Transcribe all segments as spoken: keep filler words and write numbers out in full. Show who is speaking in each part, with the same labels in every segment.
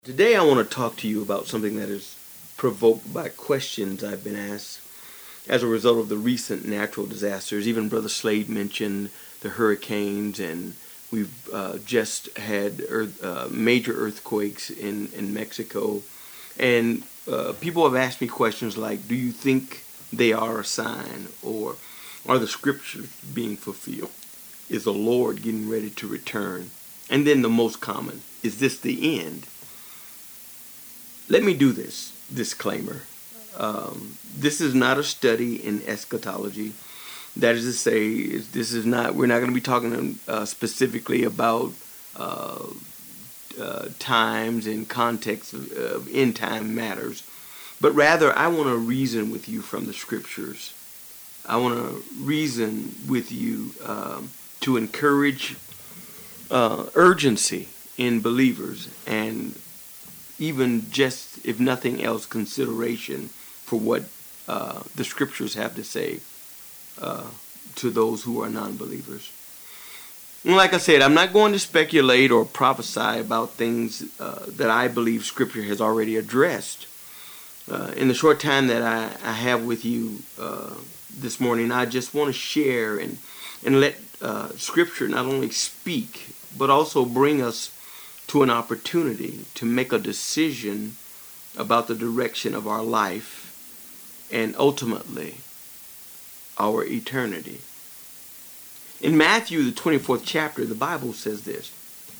Speaker 1: Today I want to talk to you about something that is provoked by questions I've been asked as a result of the recent natural disasters. Even Brother Slade mentioned the hurricanes, and we've uh, just had earth, uh, major earthquakes in, in Mexico. And uh, people have asked me questions like, do you think they are a sign, or are the scriptures being fulfilled? Is the Lord getting ready to return? And then the most common, is this the end? Let me do this disclaimer. Um, this is not a study in eschatology. That is to say, this is not. We're not going to be talking uh, specifically about uh, uh, times and context of, of end time matters, but rather I want to reason with you from the scriptures. I want to reason with you um, to encourage uh, urgency in believers, and even just, if nothing else, consideration for what uh, the scriptures have to say uh, to those who are non-believers. And like I said, I'm not going to speculate or prophesy about things uh, that I believe scripture has already addressed. Uh, in the short time that I, I have with you uh, this morning, I just want to share and, and let uh, scripture not only speak, but also bring us to an opportunity to make a decision about the direction of our life and ultimately our eternity. In Matthew, the twenty-fourth chapter, the Bible says this: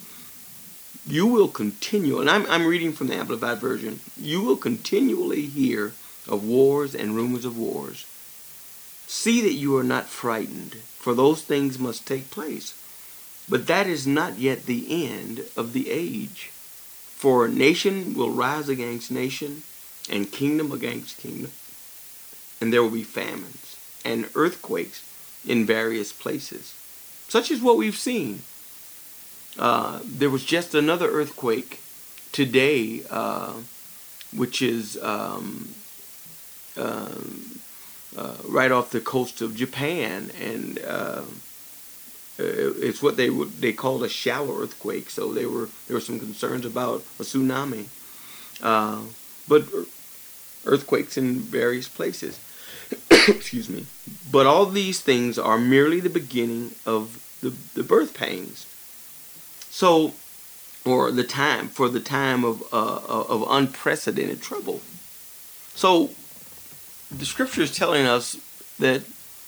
Speaker 1: you will continue, and I'm, I'm reading from the Amplified Version, you will continually hear of wars and rumors of wars. See that you are not frightened, for those things must take place. But that is not yet the end of the age. For nation will rise against nation, and kingdom against kingdom. And there will be famines and earthquakes in various places, such as what we've seen. Uh, there was just another earthquake today, uh, which is um, uh, uh, right off the coast of Japan, and uh, it's what they would they called a shallow earthquake. So there were there were some concerns about a tsunami, uh, but earthquakes in various places. Excuse me. But all these things are merely the beginning of the the birth pains. So, or the time for the time of uh, of unprecedented trouble. So, the scripture is telling us that.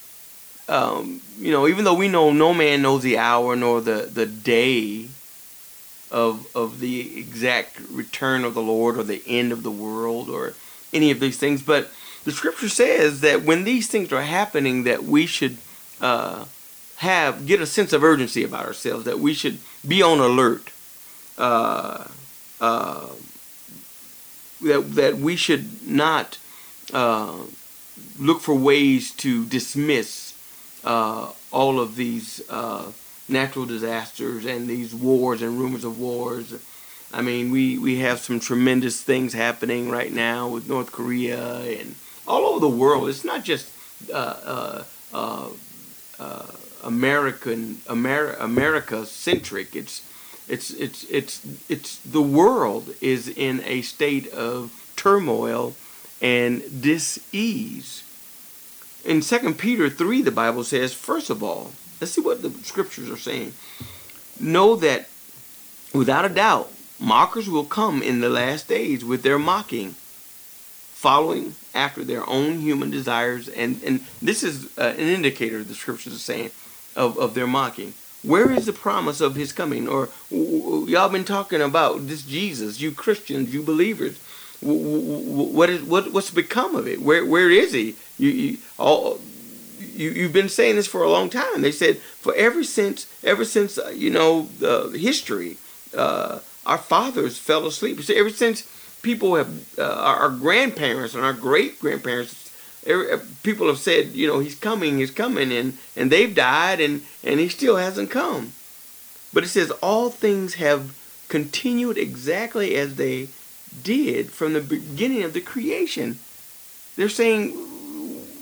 Speaker 1: Um, you know, even though we know no man knows the hour nor the, the day of of the exact return of the Lord or the end of the world or any of these things, but the scripture says that when these things are happening, that we should uh, have get a sense of urgency about ourselves, that we should be on alert, uh, uh, that that we should not uh, look for ways to dismiss Uh, all of these uh, natural disasters and these wars and rumors of wars. I mean, we, we have some tremendous things happening right now with North Korea and all over the world. It's not just uh, uh, uh, uh, American Amer- America centric. It's it's it's it's it's the world is in a state of turmoil and dis-ease. In Second Peter three, the Bible says, first of all, let's see what the scriptures are saying. Know that, without a doubt, mockers will come in the last days with their mocking, following after their own human desires. And, and this is uh, an indicator, the scriptures are saying, of, of their mocking. Where is the promise of his coming? Or y'all been talking about this Jesus, you Christians, you believers. What is what what's become of it? Where where is he? You you all you you've been saying this for a long time. They said for ever since ever since uh, you know the history, uh, our fathers fell asleep. So ever since people have uh, our, our grandparents and our great grandparents, every, people have said, you know, he's coming, he's coming, and and they've died, and and he still hasn't come. But it says all things have continued exactly as they did from the beginning of the creation. They're saying,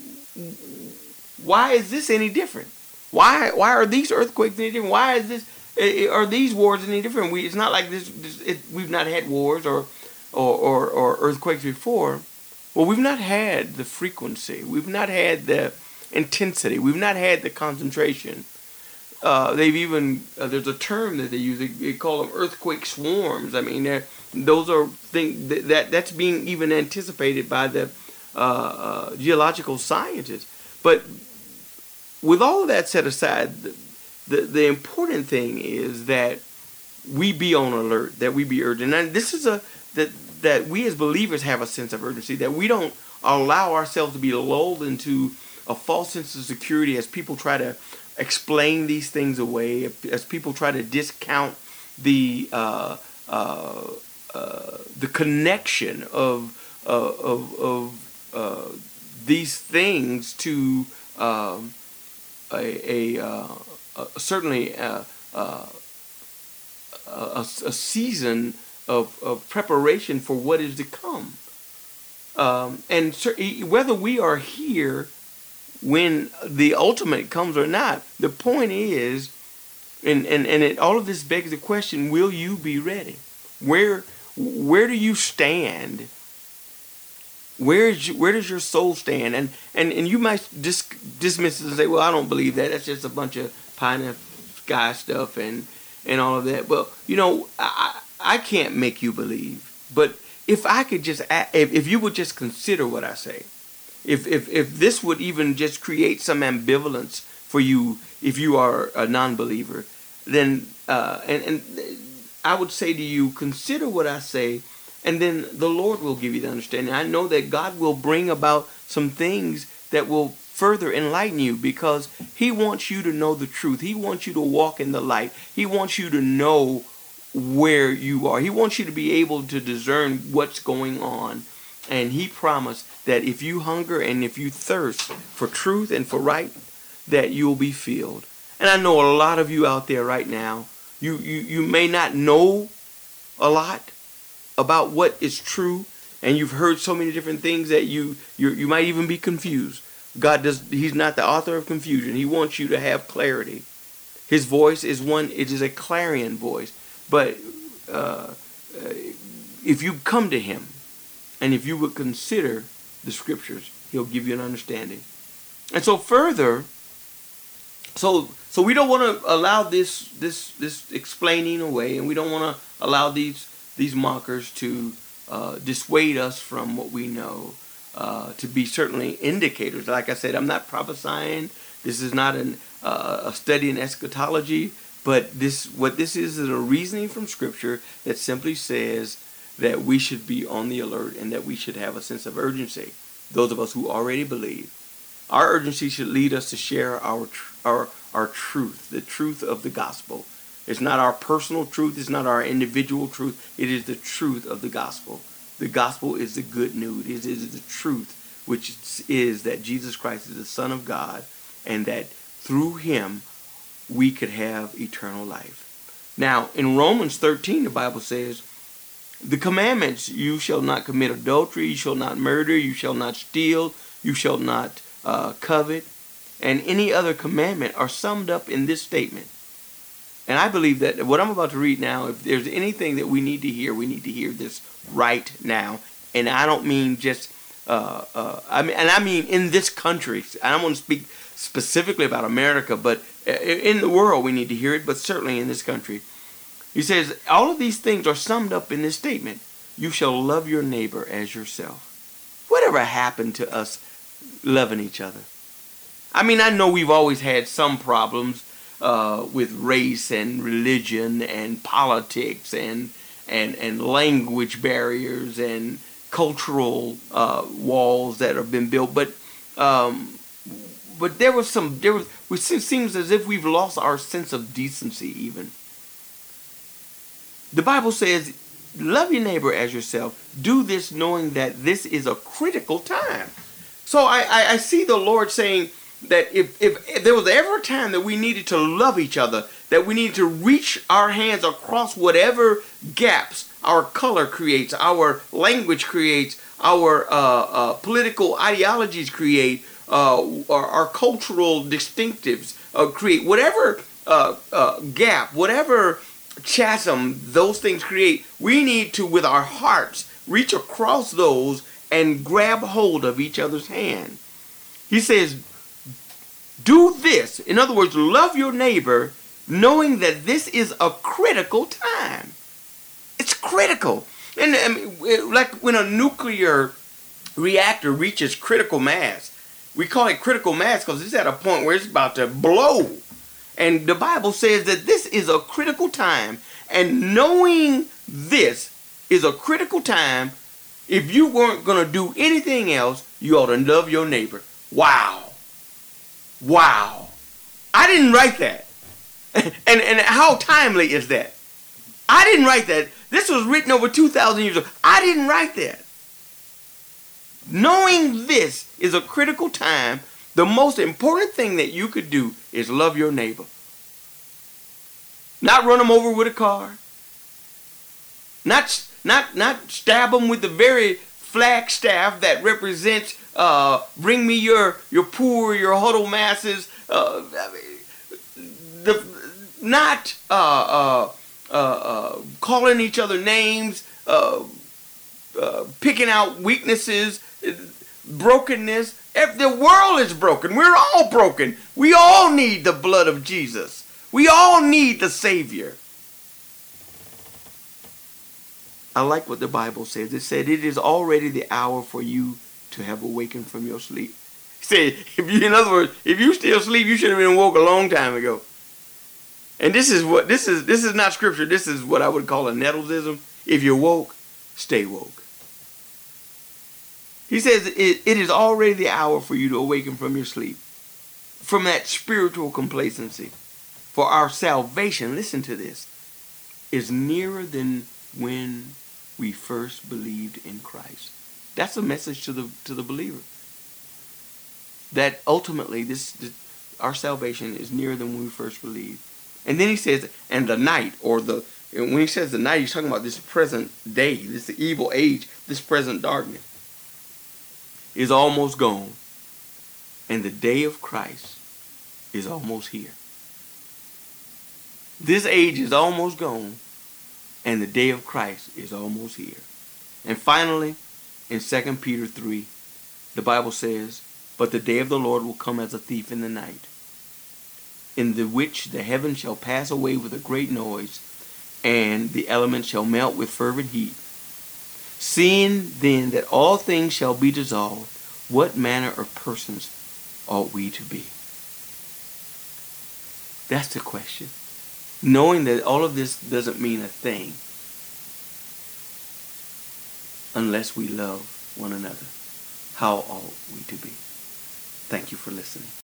Speaker 1: why is this any different? Why why are these earthquakes any different? Why is this I- Are these wars any different? We, it's not like this. this it, we've not had wars or, or, or, or earthquakes before. Well, we've not had the frequency. We've not had the intensity. We've not had the concentration. Uh, they've even uh, there's a term that they use. They, they call them earthquake swarms. I mean, those are things that, that that's being even anticipated by the uh, uh, geological scientists. But with all of that set aside, the, the the important thing is that we be on alert, that we be urgent. And this is a that that we as believers have a sense of urgency, that we don't allow ourselves to be lulled into a false sense of security as people try to explain these things away, as people try to discount the uh, uh, uh, the connection of uh, of, of uh, these things to um, a, a, uh, a certainly a, a, a, a season of, of preparation for what is to come. Um, and whether we are here when the ultimate comes or not, the point is, and, and, and it, all of this begs the question, will you be ready? Where where do you stand? Where is you, where does your soul stand? And and, and you might dis, dismiss it and say, well, I don't believe that. That's just a bunch of pie in the sky stuff and, and all of that. Well, you know, I, I can't make you believe. But if I could just, if, if you would just consider what I say, If, if if this would even just create some ambivalence for you if you are a non-believer, then uh, and, and I would say to you, consider what I say, and then the Lord will give you the understanding. I know that God will bring about some things that will further enlighten you, because He wants you to know the truth. He wants you to walk in the light. He wants you to know where you are. He wants you to be able to discern what's going on. And He promised that if you hunger and if you thirst for truth and for right, that you'll be filled. And I know a lot of you out there right now, you, you, you may not know a lot about what is true, and you've heard so many different things that you you you might even be confused. God does He's not the author of confusion. He wants you to have clarity. His voice is one, it is a clarion voice. But uh, if you come to Him, and if you would consider the scriptures, He'll give you an understanding. And so further, so so we don't want to allow this this this explaining away, and we don't want to allow these these mockers to uh, dissuade us from what we know, uh, to be certainly indicators. Like I said, I'm not prophesying. This is not an, uh, a study in eschatology, but this what this is is a reasoning from Scripture that simply says that we should be on the alert and that we should have a sense of urgency. Those of us who already believe, our urgency should lead us to share our tr- our our truth, the truth of the gospel. It's not our personal truth. It's not our individual truth. It is the truth of the gospel. The gospel is the good news. It is the truth, which is that Jesus Christ is the Son of God, and that through Him we could have eternal life. Now, in Romans thirteen, the Bible says, the commandments, you shall not commit adultery, you shall not murder, you shall not steal, you shall not uh, covet, and any other commandment are summed up in this statement. And I believe that what I'm about to read now, if there's anything that we need to hear, we need to hear this right now. And I don't mean just, uh, uh, I mean, and I mean in this country. I don't want to speak specifically about America, but in the world we need to hear it, but certainly in this country. He says, all of these things are summed up in this statement. You shall love your neighbor as yourself. Whatever happened to us loving each other? I mean, I know we've always had some problems uh, with race and religion and politics and and, and language barriers and cultural uh, walls that have been built. But um, but there was some, there was, it seems as if we've lost our sense of decency even. The Bible says, love your neighbor as yourself. Do this knowing that this is a critical time. So I, I, I see the Lord saying that if, if, if there was ever a time that we needed to love each other, that we needed to reach our hands across whatever gaps our color creates, our language creates, our uh, uh, political ideologies create, uh, our, our cultural distinctives uh, create, whatever uh, uh, gap, whatever chasm those things create, we need to, with our hearts, reach across those and grab hold of each other's hand. He says, do this. In other words, love your neighbor, knowing that this is a critical time. It's critical. And I mean, like when a nuclear reactor reaches critical mass, we call it critical mass because it's at a point where it's about to blow. And the Bible says that this is a critical time. And knowing this is a critical time, if you weren't going to do anything else, you ought to love your neighbor. Wow. Wow. I didn't write that. and, and how timely is that? I didn't write that. This was written over two thousand years ago. I didn't write that. Knowing this is a critical time, the most important thing that you could do is love your neighbor. Not run them over with a car. Not, not, not stab them with the very flagstaff that represents uh, bring me your, your poor, your huddled masses. Uh, the, not uh, uh, uh, uh, calling each other names, uh, uh, picking out weaknesses, brokenness. If the world is broken, we're all broken. We all need the blood of Jesus. We all need the Savior. I like what the Bible says. It said it is already the hour for you to have awakened from your sleep. It said, if you, in other words, if you still sleep, you should have been woke a long time ago. And this is what this is. This is not scripture. This is what I would call a Nettlesism. If you're woke, stay woke. He says it, it is already the hour for you to awaken from your sleep, from that spiritual complacency. For our salvation, listen to this, is nearer than when we first believed in Christ. That's a message to the to the believer. That ultimately this, this our salvation is nearer than when we first believed. And then he says, and the night, or the when he says the night, he's talking about this present day, this evil age, this present darkness is almost gone, and the day of Christ is almost here. This age is almost gone, and the day of Christ is almost here. And finally, in Second Peter three, the Bible says, but the day of the Lord will come as a thief in the night, in the which the heavens shall pass away with a great noise, and the elements shall melt with fervent heat. Seeing then that all things shall be dissolved, what manner of persons ought we to be? That's the question. Knowing that all of this doesn't mean a thing unless we love one another. How ought we to be? Thank you for listening.